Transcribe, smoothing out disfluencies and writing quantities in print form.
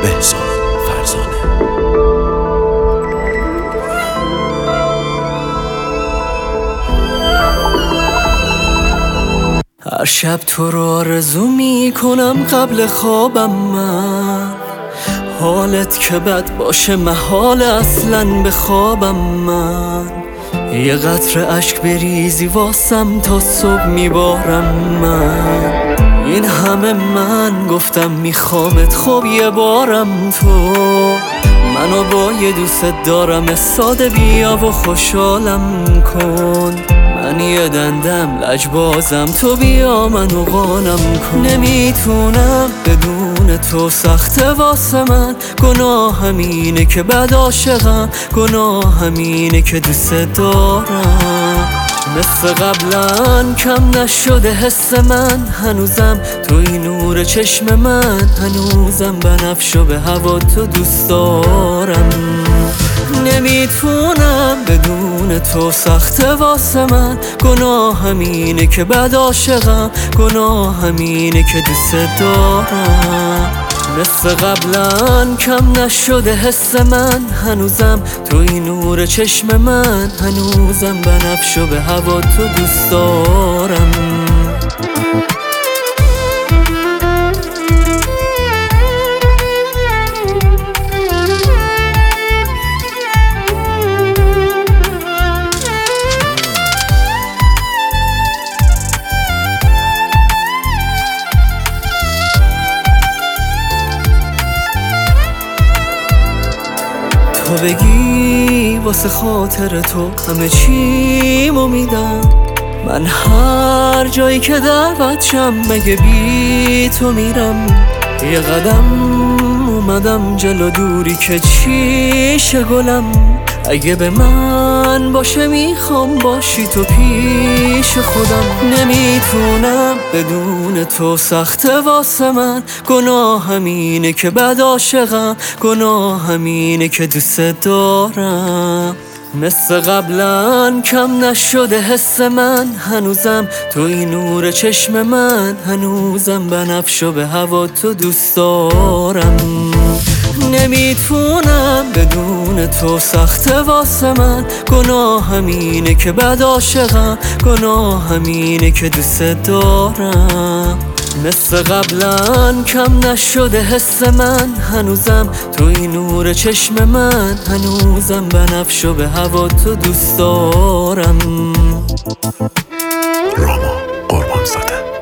بهزاد فرزانه. هر شب تو رو آرزو میکنم قبل خوابم من، حالت که بد باشه محال اصلاً به خوابم من. یه قطره اشک بریزی واسم تا صبح میبارم من. این همه من گفتم میخوامت، خب یه بارم تو منو با یه دوست دارم ساده بیا و خوشحالم کن. من یه دندم لجبازم، تو بیا منو قانم کن. نمیتونم بدون تو، سخته واسه من. گناه همینه که بد عاشقم، گناه همینه که دوست دارم. مثل قبلا کم نشده حس من، هنوزم توی نور چشم من، هنوزم بنفش و به هوا تو دوست دارم. نمیتونم بدون تو، سخته واسه من. گناه همینه که بد عاشقم، گناه همینه که دوست دارم. مثل قبلا کم نشده حس من، هنوزم توی نور چشم من، هنوزم بنفش و به هوا تو دوست دارم. تو بگی واسه خاطر تو همه چیمو میدم، من هر جایی که دعوت شم مگه بی تو میرم. یه قدم اومدم جلو، دوری که چیشه گلم. اگه به من باشه میخوام باشی تو پیش خودم. نمیتونم بدون تو، سخته واسه من. گناه همینه که بد عاشقم، گناه همینه که دوست دارم. مثل قبلا کم نشده حس من، هنوزم توی نور چشم من، هنوزم بنفش و به هوا تو دوست دارم. نمیتونم بدون تو، سخته واسه من. گناه همینه که بد عاشقم، گناه همینه که دوست دارم. مثل قبلا کم نشده حس من، هنوزم توی نور چشم من، هنوزم بنفش و به هوا تو دوست دارم. راما قربانزاده.